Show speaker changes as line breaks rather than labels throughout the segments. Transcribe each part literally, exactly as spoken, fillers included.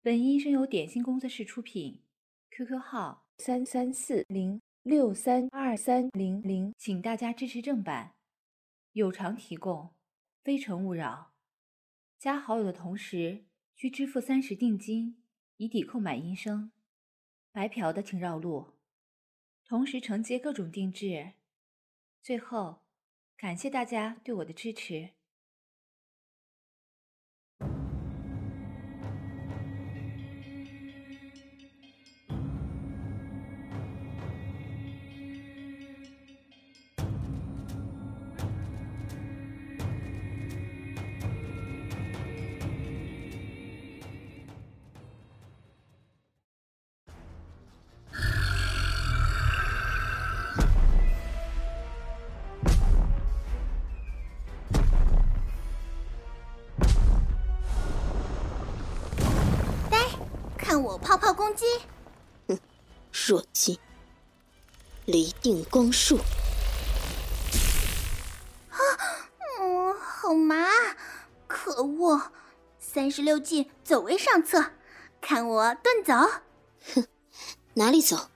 本音声由点心工作室出品 ，Q Q 号三三四零六三二三零零，请大家支持正版，有偿提供，非诚勿扰。加好友的同时需支付三十定金，以抵扣买音声。白嫖的请绕路，同时承接各种定制。最后，感谢大家对我的支持。
看我泡泡攻击！
哼，弱鸡！离定光束！
啊，嗯，好麻！可恶！三十六计，走为上策。看我遁走！
哼，哪里走？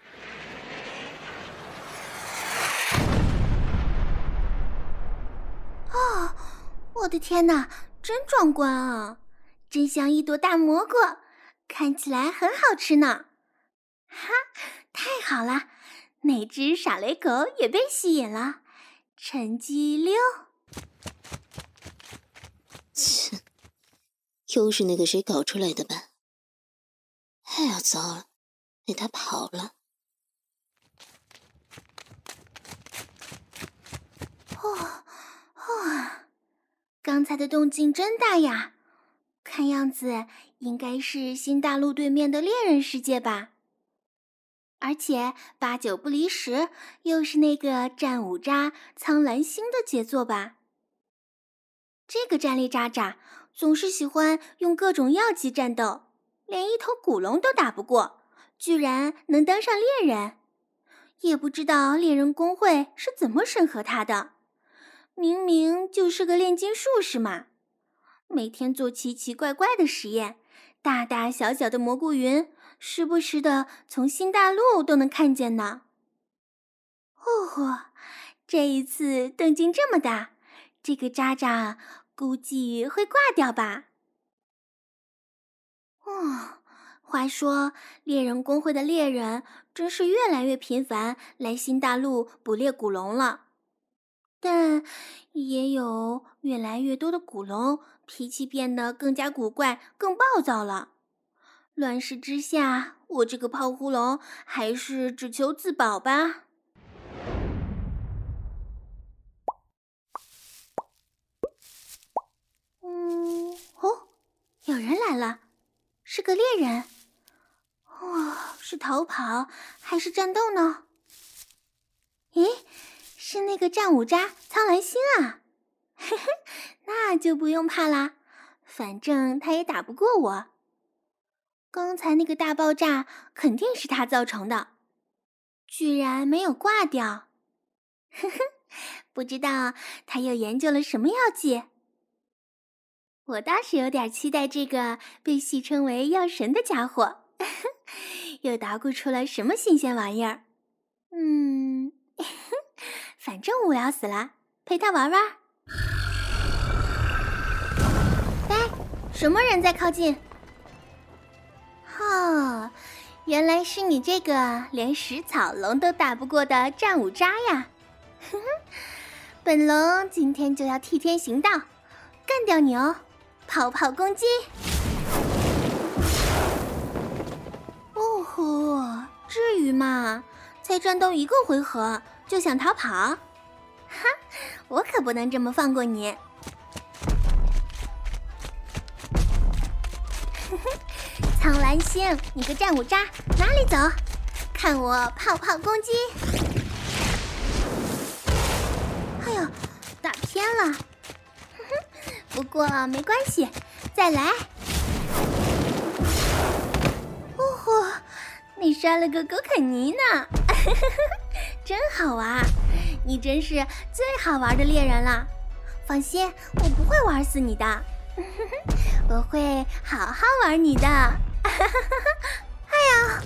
哦，我的天哪，真壮观啊！真像一朵大蘑菇。看起来很好吃呢，哈，太好了！那只傻雷狗也被吸引了，成绩六。
切，又是那个谁搞出来的吧？哎呀，糟了，被他跑了。
哦哦，刚才的动静真大呀！看样子应该是新大陆对面的猎人世界吧，而且八九不离十，又是那个战五渣苍蓝星的杰作吧。这个战力渣渣总是喜欢用各种药剂战斗，连一头古龙都打不过，居然能当上猎人，也不知道猎人公会是怎么审核他的，明明就是个炼金术士嘛。每天做奇奇怪怪的实验，大大小小的蘑菇云，时不时的从新大陆都能看见呢。哦豁，这一次动静这么大，这个渣渣估计会挂掉吧。哦，话说猎人公会的猎人真是越来越频繁来新大陆捕猎古龙了，但也有越来越多的古龙脾气变得更加古怪，更暴躁了。乱世之下，我这个泡芙龙还是只求自保吧。嗯，哦，有人来了，是个猎人。哇、哦，是逃跑还是战斗呢？咦，是那个战五渣苍蓝星啊！嘿嘿，那就不用怕啦，反正他也打不过我。刚才那个大爆炸肯定是他造成的，居然没有挂掉。呵呵，不知道他又研究了什么药剂。我倒是有点期待这个被戏称为药神的家伙，呵呵，又捣鼓出了什么新鲜玩意儿。嗯，呵呵，反正无聊死了，陪他玩玩。哎，什么人在靠近？哦，原来是你这个连食草龙都打不过的战五渣呀！哼哼，本龙今天就要替天行道，干掉你哦！泡泡攻击！哦吼，至于吗？才战斗一个回合就想逃跑？哈，我可不能这么放过你！苍蓝星，你个战五渣，哪里走？看我泡泡攻击！哎呦，打偏了。哼哼，不过没关系，再来。哦豁，你杀了个狗肯尼呢，真好玩！你真是最好玩的猎人了。放心，我不会玩死你的。 我会好好玩你的。哎呀，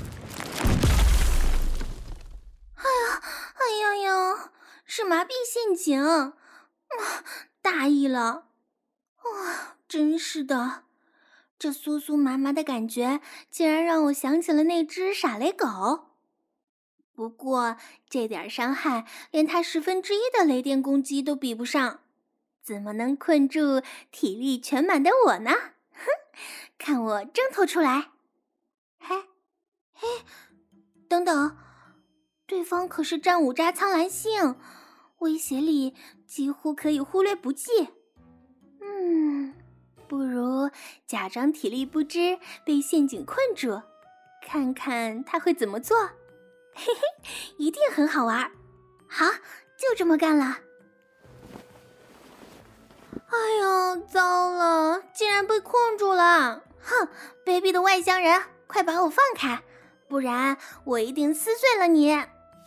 哎呀，哎呀呀，是麻痹陷阱，啊，大意了。哇，真是的，这酥酥麻麻的感觉竟然让我想起了那只傻雷狗。不过这点伤害连它十分之一的雷电攻击都比不上，怎么能困住体力全满的我呢？哼，看我挣脱出来！嘿，嘿，等等，对方可是战五渣苍蓝星，威胁力几乎可以忽略不计。嗯，不如假装体力不支，被陷阱困住，看看他会怎么做。嘿嘿，一定很好玩。好，就这么干了。哎呦，糟了，竟然被困住了！哼，卑鄙的外乡人，快把我放开，不然我一定撕碎了你！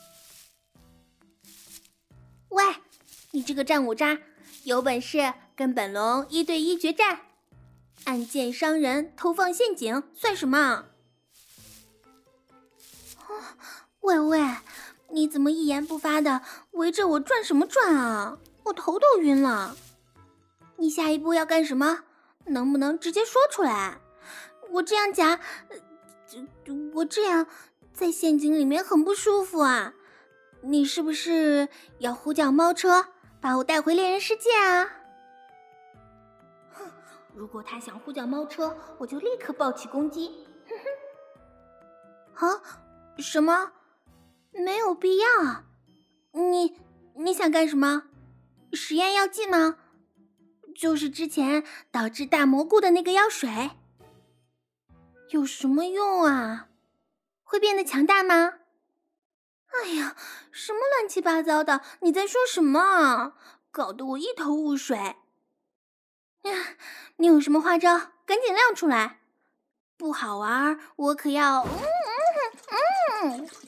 喂，你这个战五渣，有本事跟本龙一对一决战，按键伤人，投放陷阱，算什么？喂喂，你怎么一言不发的围着我转什么转啊？我头都晕了。你下一步要干什么？能不能直接说出来？我这样夹，呃、我这样在陷阱里面很不舒服啊！你是不是要呼叫猫车把我带回猎人世界啊？哼，如果他想呼叫猫车，我就立刻暴起攻击。哼哼。啊？什么？没有必要。你你想干什么？实验药剂吗？就是之前导致大蘑菇的那个药水。有什么用啊？会变得强大吗？哎呀，什么乱七八糟的，你在说什么？搞得我一头雾水。呀，你有什么花招？赶紧亮出来！不好玩，我可要……嗯嗯嗯。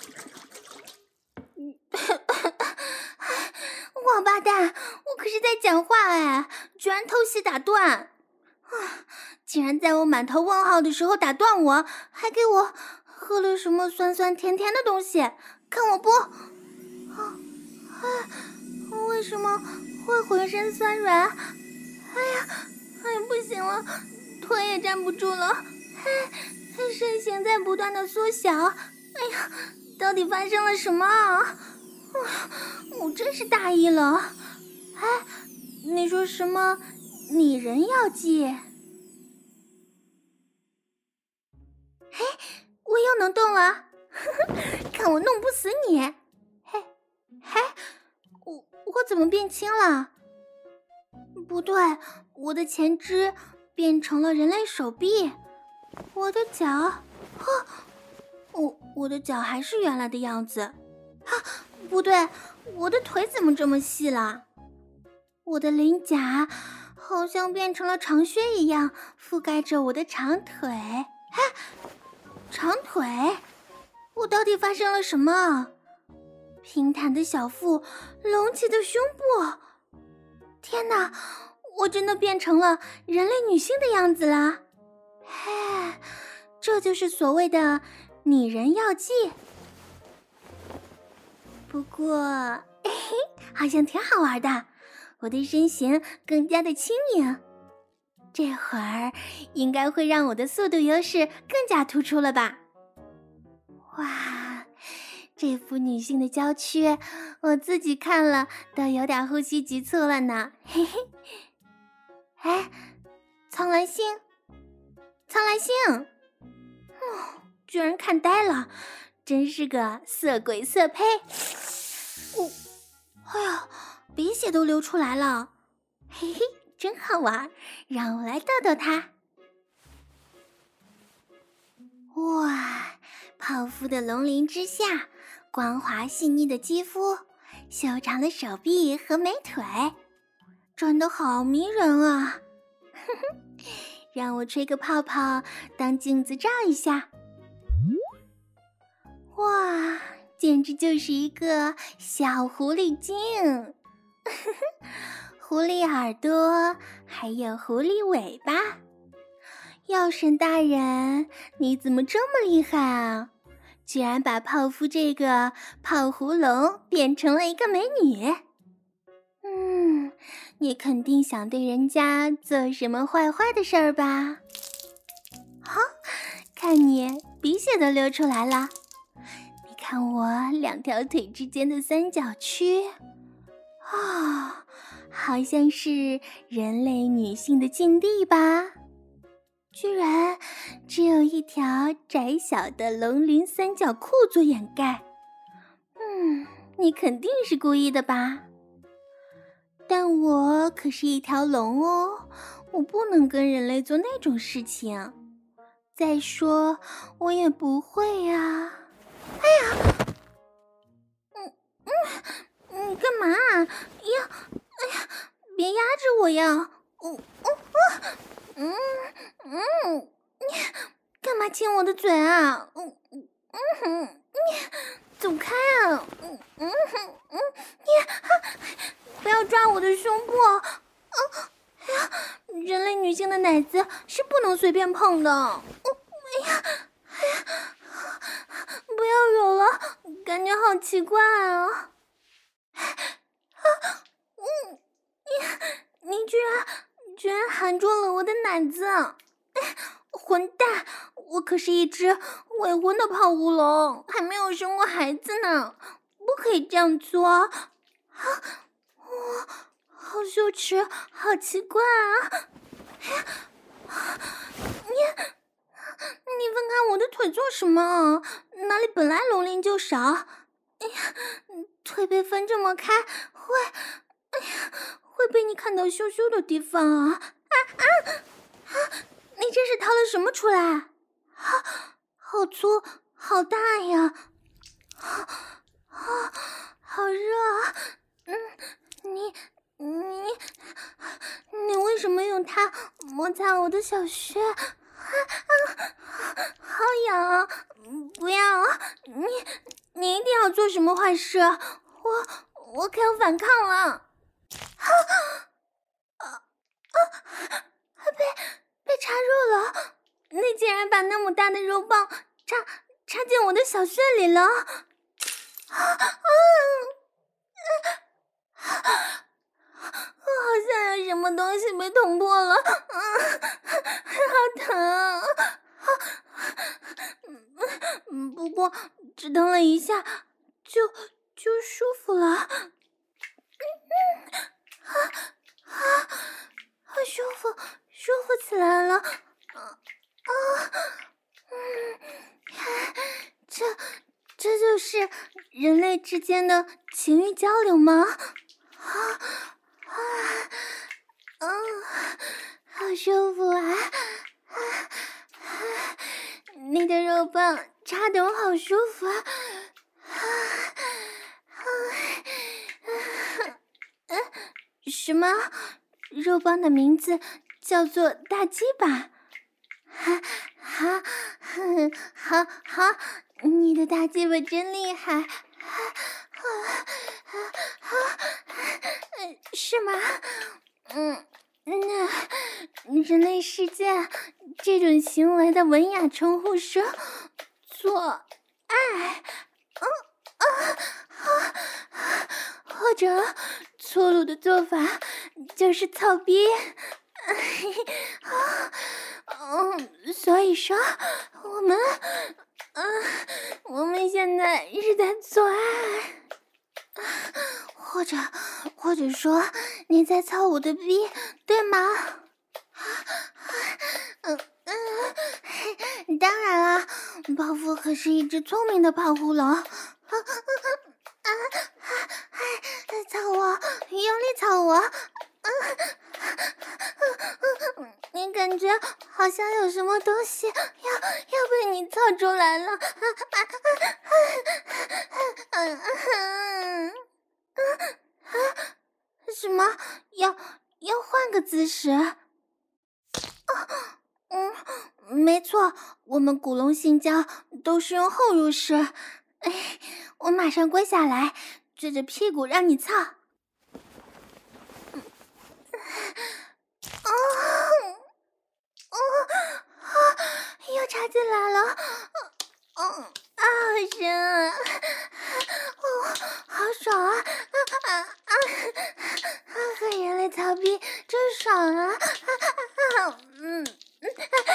王八蛋，我可是在讲话哎，居然偷袭打断！啊，竟然在我满头问号的时候打断我，还给我喝了什么酸酸甜甜的东西，看我不……啊，哎，为什么会浑身酸软？哎呀，哎呀，不行了，腿也站不住了，哎，身形在不断的缩小。哎呀，到底发生了什么啊？我真是大意了。哎，你说什么拟人药剂？嘿，我又能动了，看我弄不死你！嘿，嘿，我我怎么变轻了？不对，我的前肢变成了人类手臂，我的脚，啊，我我的脚还是原来的样子。啊，不对，我的腿怎么这么细了？我的鳞甲好像变成了长靴一样，覆盖着我的长腿。哎，长腿？我到底发生了什么？平坦的小腹，隆起的胸部。天哪，我真的变成了人类女性的样子了。嘿，这就是所谓的拟人药剂。不过，嘿嘿，好像挺好玩的。我的身形更加的轻盈，这会儿应该会让我的速度优势更加突出了吧？哇，这副女性的娇躯，我自己看了都有点呼吸急促了呢。嘿嘿，哎，苍蓝星，苍蓝星，哦，居然看呆了，真是个色鬼色胚。我，哎呀！鼻血都流出来了，嘿嘿，真好玩，让我来逗逗他。哇，泡芙的龙鳞之下，光滑细腻的肌肤，修长的手臂和美腿，真的好迷人啊！哼哼，让我吹个泡泡当镜子照一下。哇，简直就是一个小狐狸精！ 狐狸耳朵，还有狐狸尾巴。药神大人，你怎么这么厉害啊？居然把泡芙这个泡葫芦变成了一个美女。嗯，你肯定想对人家做什么坏坏的事儿吧？好，看你鼻血都流出来了。你看我两条腿之间的三角区，啊、哦，好像是人类女性的禁地吧？居然只有一条窄小的龙鳞三角裤做掩盖。嗯，你肯定是故意的吧？但我可是一条龙哦，我不能跟人类做那种事情。再说，我也不会呀。哎呀，嗯嗯，你干嘛啊？呀，哎呀，别压着我呀！嗯嗯嗯嗯，你干嘛亲我的嘴啊？嗯嗯嗯，你走开啊！嗯嗯嗯，你不要抓我的胸部！啊，哎呀，人类女性的奶子是不能随便碰的。嗯，哎呀，哎呀，不要揉了，感觉好奇怪啊！啊，嗯，你你居然居然含住了我的奶子！哎，混蛋！我可是一只未婚的泡芙龙，还没有生过孩子呢，不可以这样做！啊，我好羞耻，好奇怪啊！你你分开我的腿做什么？哪里本来龙鳞就少？哎呀，腿被分这么开，会，哎呀，会被你看到羞羞的地方啊！啊啊啊！你这是掏了什么出来？啊，好粗，好大呀！啊啊，好热啊！嗯，你你你为什么用它摩擦我的小穴？啊啊，好痒啊！不要！你你一定要做什么坏事？我我可要反抗了！啊啊啊！被被插入了！你竟然把那么大的肉棒插插进我的小穴里了！啊啊！好像有什么东西被捅破了，嗯，好疼！嗯，不过只疼了一下，就就舒服了。嗯啊啊，好舒服，舒服起来了。啊啊，嗯，这这就是人类之间的情欲交流吗？啊啊啊，好舒服啊！啊啊，你的肉棒插得我好舒服啊！啊啊啊！什么？肉棒的名字叫做大鸡巴？哈哈，哼，好好，你的大鸡巴真厉害！啊啊啊啊！是吗？嗯，那人类世界这种行为的文雅称呼是做爱，嗯啊啊，或者粗鲁的做法就是操逼。嗯，所以说我们，嗯，我们现在是在做爱。或者，或者说你在操我的逼，对吗？嗯嗯，当然啦，泡芙可是一只聪明的泡芙龙。啊啊啊！操我，用力操我！你感觉好像有什么东西要要被你操出来了。什么？要要换个姿势？啊，嗯，没错，我们古龙性交都是用后入式。哎，我马上跪下来，撅着屁股让你操。 啊啊啊！又插进来了，嗯啊，好深啊！哦，好爽啊！啊啊啊！和人类操逼真爽啊！啊嗯嗯，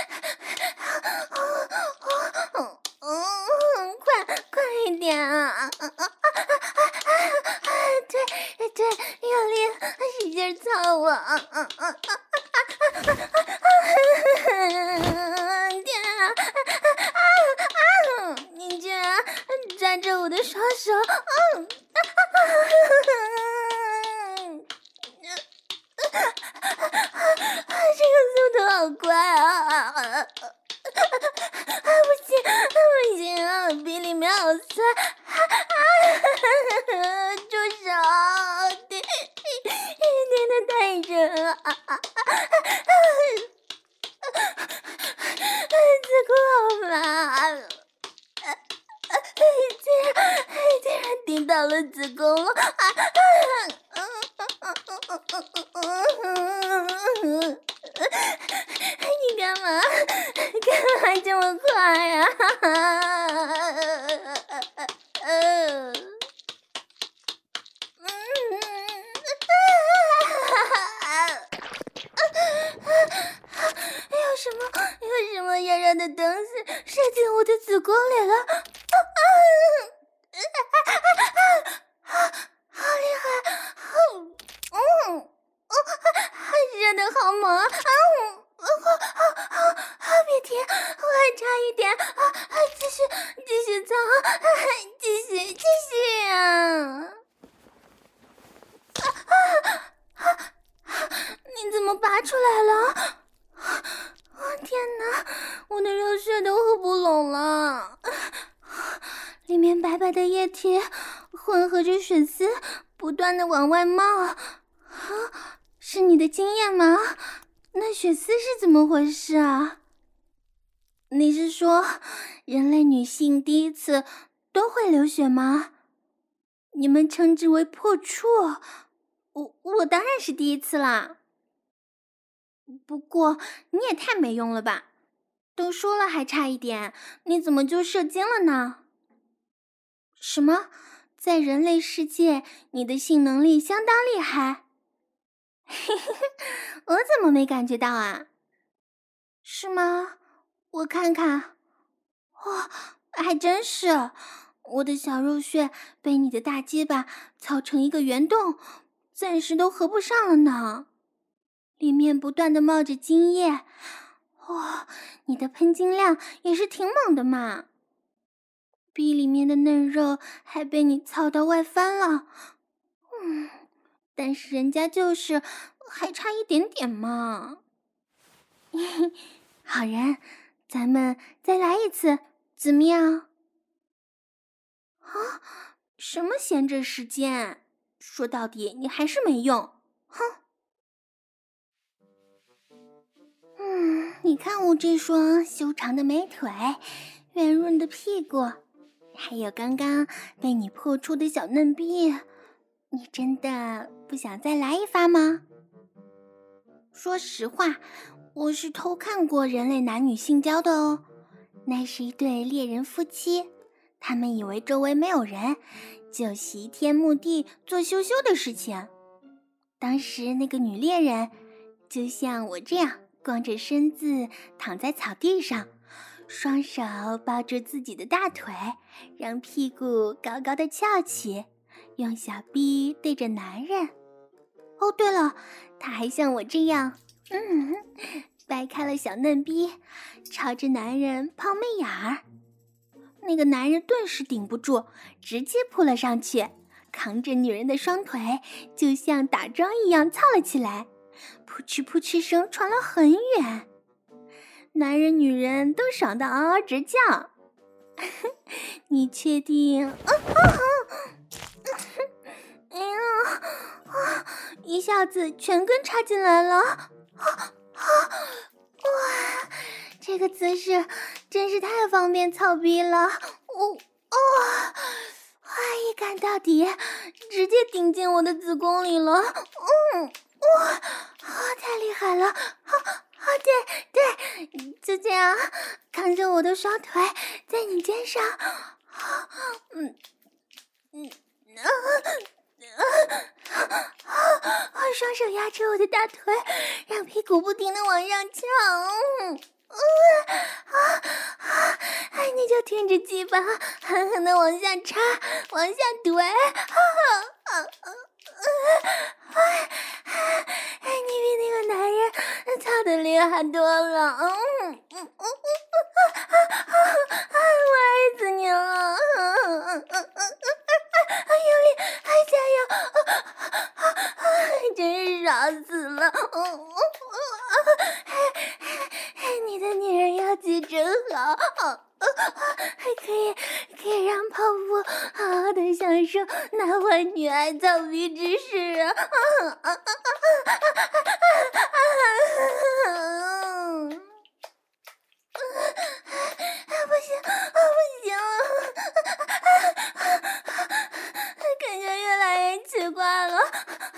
哦哦，快快一点啊！对对，用力使劲操我！啊啊啊啊！天啊！啊啊！你居然抓着我的双手！嗯。这个速度好快啊！不行不行啊，鼻里面好酸！住手！对，真的太热了！子宫好麻！竟然竟然顶到了子宫了！你干嘛？干嘛这么快呀？嗯，有什么有什么热热的东西射进我的子宫里了？好厉害！嗯，热的好猛啊！别停，我还差一点！啊，继续继续操，继续继续啊！你怎么拔出来了？哦天哪，我的肉穴都合不拢了，里面白白的液体混合着血丝不断的往外冒。啊，是你的经验吗？那血丝是怎么回事啊？你是说人类女性第一次都会流血吗？你们称之为破处，我我当然是第一次啦。不过你也太没用了吧，都说了还差一点，你怎么就射精了呢？什么？在人类世界你的性能力相当厉害？我怎么没感觉到啊？是吗？我看看，哇，还真是，我的小肉穴被你的大鸡巴操成一个圆洞，暂时都合不上了呢。里面不断的冒着精液，哇，你的喷精量也是挺猛的嘛。逼里面的嫩肉还被你操到外翻了，嗯，但是人家就是还差一点点嘛。好人，咱们再来一次，怎么样？啊，什么闲着时间？说到底你还是没用，哼。嗯，你看我这双修长的美腿，圆润的屁股，还有刚刚被你破出的小嫩逼，你真的不想再来一发吗？说实话，我是偷看过人类男女性交的哦。那是一对猎人夫妻，他们以为周围没有人，就席天墓地做羞羞的事情。当时那个女猎人就像我这样光着身子躺在草地上，双手抱住自己的大腿，让屁股高高的翘起，用小臂对着男人。哦，对了，她还像我这样，嗯，掰开了小嫩逼，朝着男人抛媚眼儿。那个男人顿时顶不住，直接扑了上去，扛着女人的双腿，就像打桩一样操了起来，扑哧扑哧声传了很远，男人女人都爽到嗷嗷直叫。你确定？啊啊啊！哎呀，啊！一下子全根插进来了，啊啊！哇，这个姿势真是太方便操逼了，我哦，哇，一干到底，直接顶进我的子宫里了，嗯哇，啊，太厉害了！啊啊，对对，就这样扛着我的双腿在你肩上，啊、嗯嗯啊啊啊！双手压着我的大腿，让屁股不停的往上翘。嗯嗯啊啊！哎，你就听着鸡巴狠狠的往下插，往下怼。啊啊啊！哎哎，你比那个男人操的厉害多了。嗯嗯嗯嗯啊！我爱死你了！嗯嗯嗯嗯，用力，哎，加油！真是傻死了！嗯嗯嗯，你的女人妖气真好，还可以可以让泡芙好好的享受男欢女爱操逼之事啊！不行，不行了，感觉越来越奇怪了。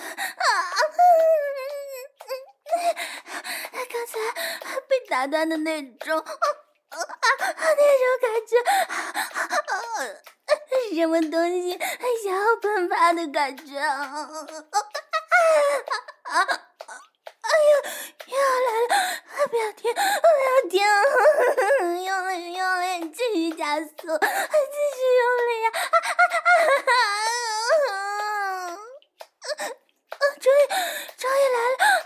刚才被打断的那种，那种感觉，什么东西想要喷发的感觉啊！哎呀，又要来了！不要停，不要停！用力，用力，继续加速，继续用力呀！终于，终于来了！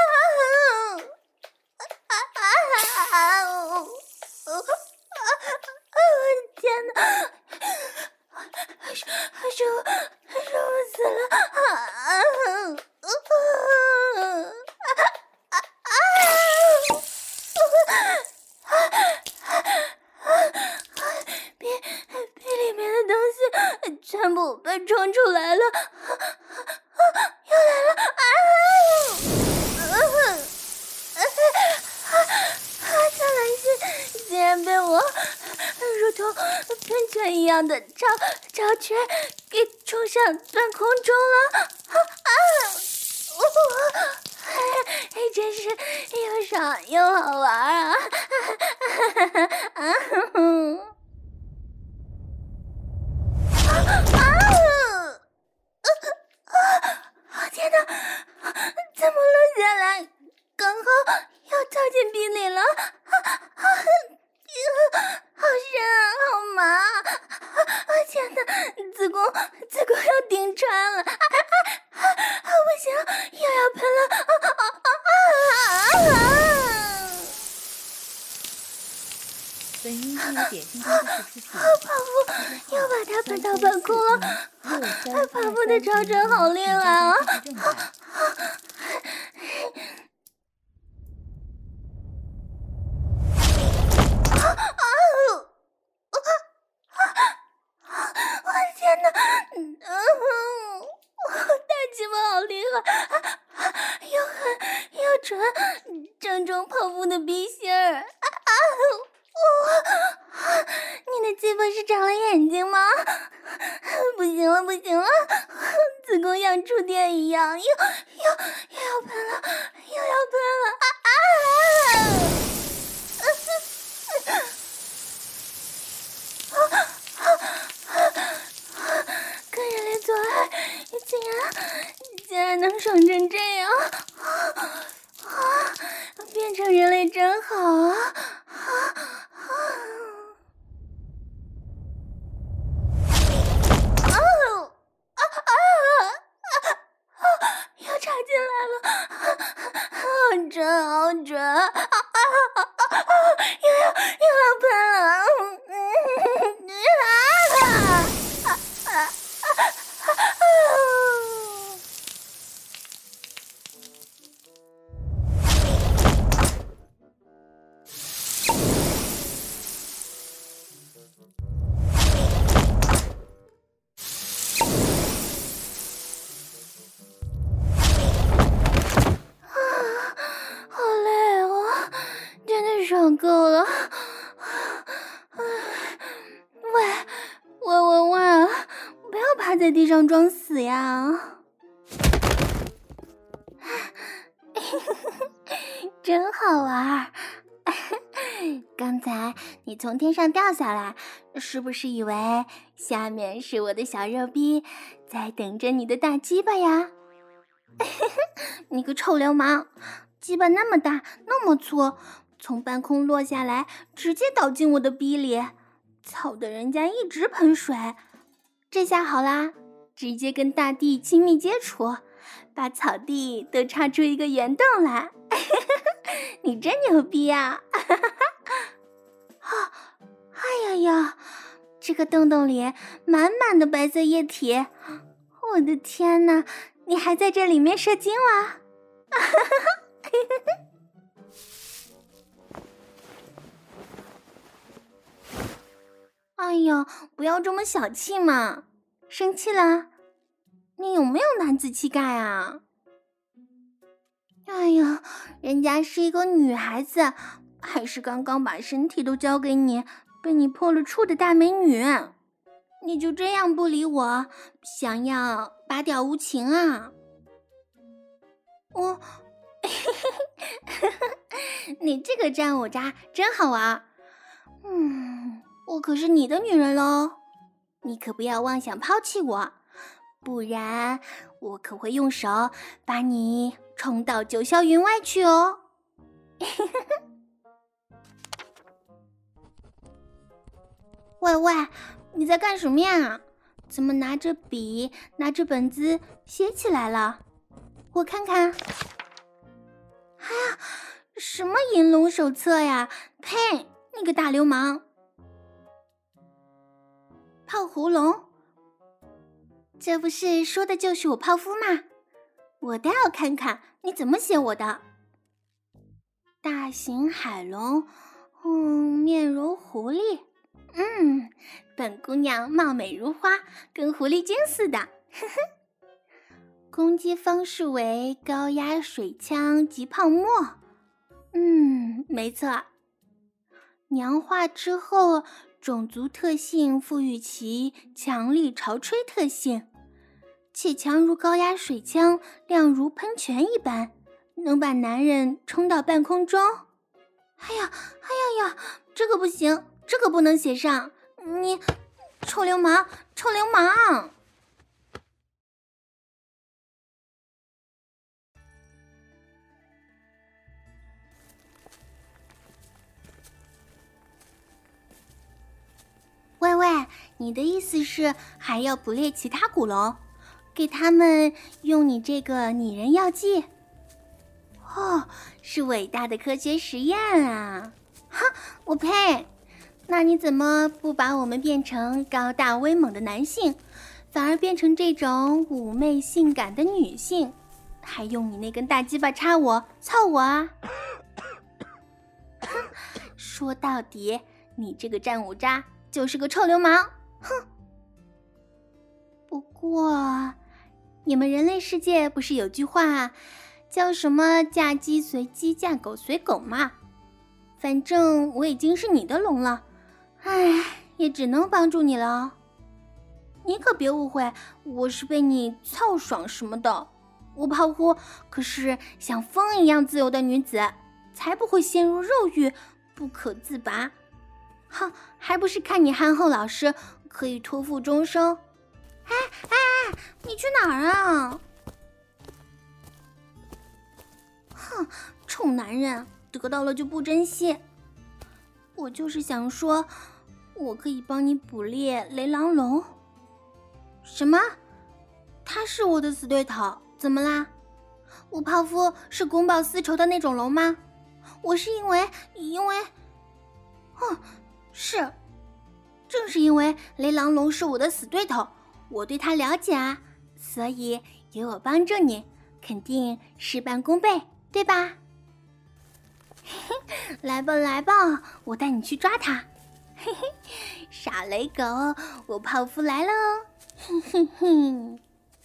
我的天哪！舒舒舒服死了！鼻鼻里面的东西全部被冲出来了，又来了！啊！苍兰心竟然被我如同喷泉一样的超超圈给冲上半空中了！啊啊！哎，真是又爽又好玩啊！啊啊！啊！天哪，怎么落下来？刚好要跳进鼻里了！啊啊！好深啊，好麻啊！啊天哪，子宫子宫要顶穿了！啊啊啊！不行，又要喷了！啊啊啊啊啊！
本音是由点心工作室出品。
泡芙又把它喷到半空了！哎，泡芙的超声好厉害啊！我的天哪！嗯，大鸡巴好厉害，又狠又准，正中泡芙的鼻心儿。啊！哇！你的鸡巴是长了眼睛吗？不行了，不行了，子宫像触电一样，又又又要喷了，又要喷了！啊啊！跟人类做爱，竟然竟然能爽成这样！啊，变成人类真好啊！啊啊啊！又插进来了，好准，好准！啊啊啊啊！又要又要喷了！嗯啊！好累哦，真的爽够了。喂喂喂喂，不要趴在地上装死呀！ 真好玩。刚才你从天上掉下来，是不是以为下面是我的小肉逼在等着你的大鸡巴呀？你个臭流氓，鸡巴那么大那么粗，从半空落下来直接倒进我的逼里，操得人家一直喷水。这下好啦，直接跟大地亲密接触，把草地都插出一个圆洞来。你真牛逼啊！啊，哎呀呀，这个洞洞里满满的白色液体，我的天哪，你还在这里面射精了？哎呀，不要这么小气嘛！生气了？你有没有男子气概啊？哎呀，人家是一个女孩子，还是刚刚把身体都交给你，被你破了处的大美女，你就这样不理我，想要拔屌无情啊？我，你这个战五渣真好玩。嗯，我可是你的女人喽，你可不要妄想抛弃我，不然我可会用手把你冲到九霄云外去哦。喂喂，你在干什么呀？怎么拿着笔拿着本子写起来了？我看看。哎呀，什么银龙手册呀？呸，你个大流氓！泡葫芦，这不是说的就是我泡芙吗？我倒要看看你怎么写我的。大型海龙，嗯，面如狐狸，嗯，本姑娘貌美如花，跟狐狸精似的，呵呵。攻击方式为高压水枪及泡沫，嗯，没错。娘化之后，种族特性赋予其强力潮吹特性，且强如高压水枪，亮如喷泉一般，能把男人冲到半空中。哎呀，哎呀呀，这个不行，这个不能写上，你臭流氓，臭流氓！喂喂，你的意思是还要捕猎其他古龙，给他们用你这个拟人药剂？哦，是伟大的科学实验啊！哈，我呸！那你怎么不把我们变成高大威猛的男性，反而变成这种妩媚性感的女性，还用你那根大鸡巴插我、操我啊？哼，说到底，你这个战五渣就是个臭流氓！哼。不过，你们人类世界不是有句话叫什么嫁鸡随鸡，嫁狗随狗嘛？反正我已经是你的龙了，唉，也只能帮助你了。你可别误会，我是被你操爽什么的。我泡芙可是像风一样自由的女子，才不会陷入肉欲不可自拔。哼，还不是看你憨厚老实，可以托付终生。哎哎，你去哪儿啊？哼，臭男人，得到了就不珍惜。我就是想说，我可以帮你捕猎雷狼龙。什么？他是我的死对头，怎么啦？我泡芙是公报私仇的那种龙吗？我是因为因为哦，是正是因为雷狼龙是我的死对头，我对他了解啊，所以有我帮助你，肯定事半功倍，对吧？来吧来吧，我带你去抓他。嘿嘿，傻雷狗，我泡芙来了哦！哼哼哼。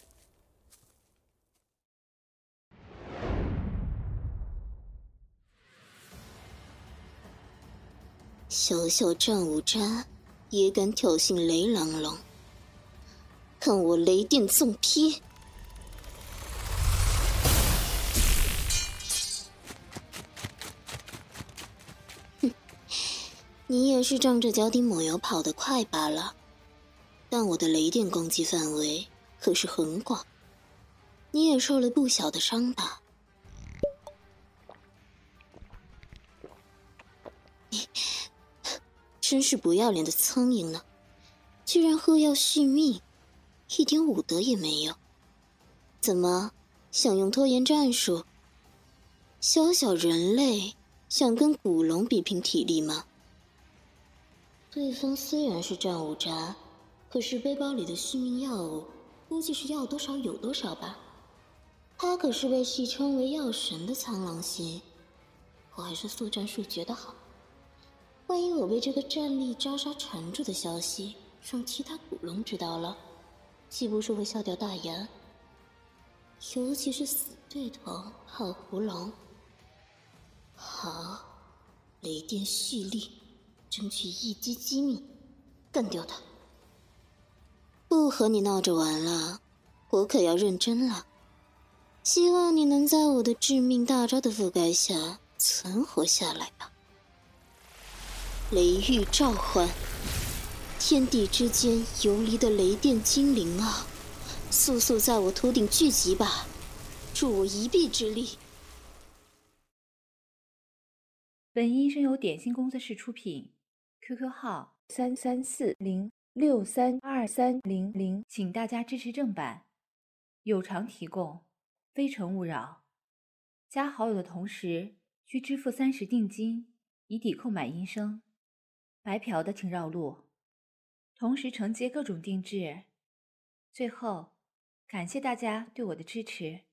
小小战五渣也敢挑衅雷狼龙，看我雷电纵劈！ 你也是仗着脚底抹油跑得快罢了，但我的雷电攻击范围可是很广，你也受了不小的伤吧？你真是不要脸的苍蝇呢，居然喝药续命，一点武德也没有。怎么想用拖延战术？小小人类想跟古龙比拼体力吗？对方虽然是战五渣，可是背包里的续命药物估计是要多少有多少吧。他可是被戏称为药神的苍狼星，我还是速战速决的好。万一我被这个战力渣渣缠住的消息让其他古龙知道了，岂不是会笑掉大牙？尤其是死对头好胡龙。好，雷电蓄力，争取一击击命，干掉他！不和你闹着玩了，我可要认真了。希望你能在我的致命大招的覆盖下存活下来吧。雷域召唤，天地之间游离的雷电精灵啊，速速在我头顶聚集吧，助我一臂之力。
本音声由点心工作室出品 ，Q Q 号三三四零六三二三零零，请大家支持正版，有偿提供，非诚勿扰。加好友的同时需支付三十定金，以抵购买音声。白嫖的请绕路，同时承接各种定制。最后，感谢大家对我的支持。